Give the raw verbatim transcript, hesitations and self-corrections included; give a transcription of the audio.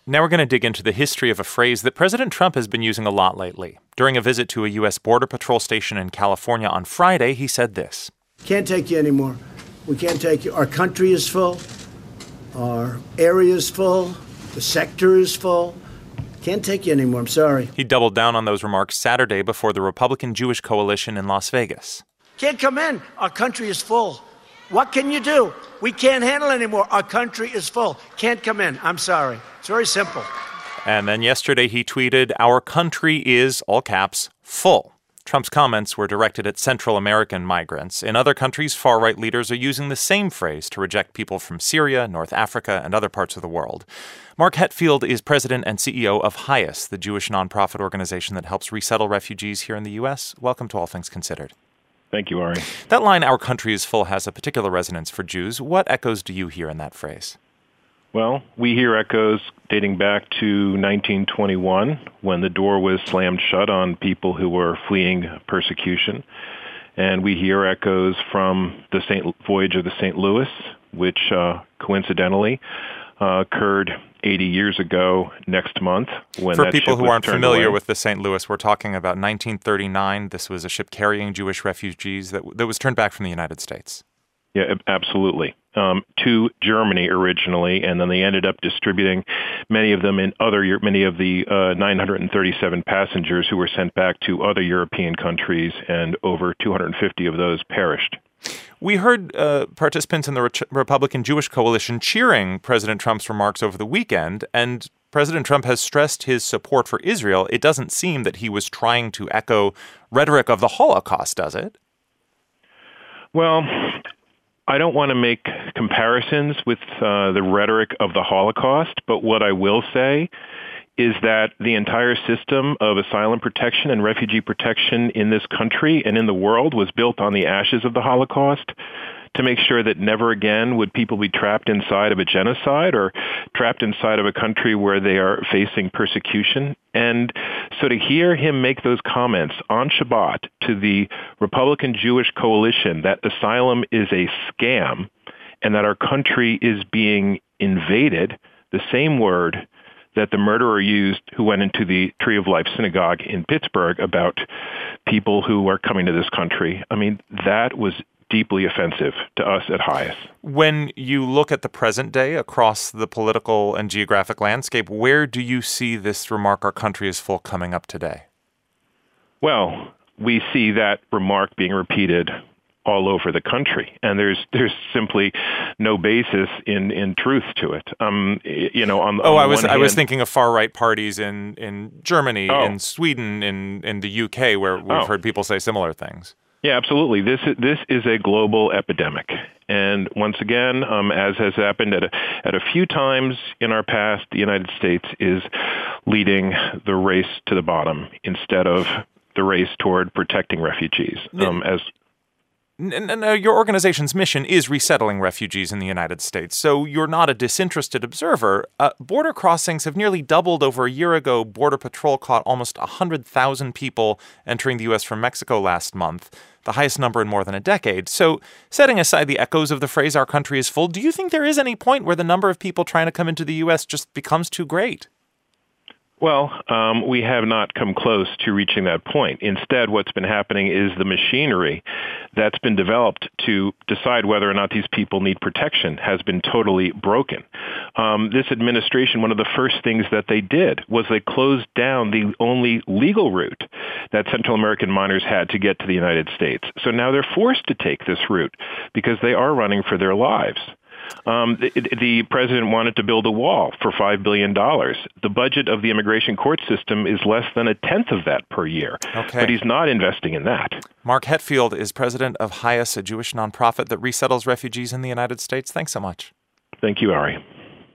Now we're going to dig into the history of a phrase that President Trump has been using a lot lately. During a visit to a U S Border Patrol station in California on Friday, he said this. Can't take you anymore. We can't take you. Our country is full. Our area is full. The sector is full. Can't take you anymore. I'm sorry. He doubled down on those remarks Saturday before the Republican Jewish Coalition in Las Vegas. Can't come in. Our country is full. What can you do? We can't handle it anymore. Our country is full. Can't come in. I'm sorry. It's very simple. And then yesterday he tweeted, "Our country is," all caps, "full." Trump's comments were directed at Central American migrants. In other countries, far-right leaders are using the same phrase to reject people from Syria, North Africa, and other parts of the world. Mark Hetfield is president and C E O of HIAS, the Jewish nonprofit organization that helps resettle refugees here in the U S. Welcome to All Things Considered. Thank you, Ari. That line, "Our country is full," has a particular resonance for Jews. What echoes do you hear in that phrase? Well, we hear echoes dating back to nineteen twenty-one, when the door was slammed shut on people who were fleeing persecution. And we hear echoes from the Saint voyage of the Saint Louis, which uh, coincidentally uh, occurred eighty years ago next month. When For that people ship who was aren't turned familiar away. with the Saint Louis, we're talking about nineteen thirty-nine. This was a ship carrying Jewish refugees that, that was turned back from the United States. Yeah, ab- absolutely. Um, to Germany originally, and then they ended up distributing many of them in other, Eu- many of the uh, nine hundred thirty-seven passengers who were sent back to other European countries, and over two hundred fifty of those perished. We heard uh, participants in the Re- Republican Jewish Coalition cheering President Trump's remarks over the weekend, and President Trump has stressed his support for Israel. It doesn't seem that he was trying to echo rhetoric of the Holocaust, does it? Well, I don't want to make comparisons with uh, the rhetoric of the Holocaust, but what I will say is that the entire system of asylum protection and refugee protection in this country and in the world was built on the ashes of the Holocaust to make sure that never again would people be trapped inside of a genocide or trapped inside of a country where they are facing persecution. And so to hear him make those comments on Shabbat to the Republican Jewish Coalition that asylum is a scam and that our country is being invaded, the same word that the murderer used who went into the Tree of Life synagogue in Pittsburgh about people who are coming to this country. I mean, that was deeply offensive to us at HIAS. When you look at the present day across the political and geographic landscape, where do you see this remark, "Our country is full," coming up today? Well, we see that remark being repeated all over the country, and there's there's simply no basis in, in truth to it. Um, you know, on, oh, on I was one I was hand, thinking of far right parties in in Germany, Oh. in Sweden, in in the U K, where we've Oh. heard people say similar things. Yeah, absolutely. This is, this is a global epidemic. And once again, um, as has happened at a, at a few times in our past, the United States is leading the race to the bottom instead of the race toward protecting refugees. Um, as And, and uh, your organization's mission is resettling refugees in the United States, so you're not a disinterested observer. Uh, border crossings have nearly doubled over a year ago. Border Patrol caught almost one hundred thousand people entering the U S from Mexico last month, the highest number in more than a decade. So, setting aside the echoes of the phrase, "Our country is full," do you think there is any point where the number of people trying to come into the U S just becomes too great? Well, um, we have not come close to reaching that point. Instead, what's been happening is the machinery that's been developed to decide whether or not these people need protection has been totally broken. Um, this administration, one of the first things that they did was they closed down the only legal route that Central American minors had to get to the United States. So now they're forced to take this route because they are running for their lives. Um, the, the president wanted to build a wall for five billion dollars. The budget of the immigration court system is less than a tenth of that per year. Okay. But he's not investing in that. Mark Hetfield is president of HIAS, a Jewish nonprofit that resettles refugees in the United States. Thanks so much. Thank you, Ari.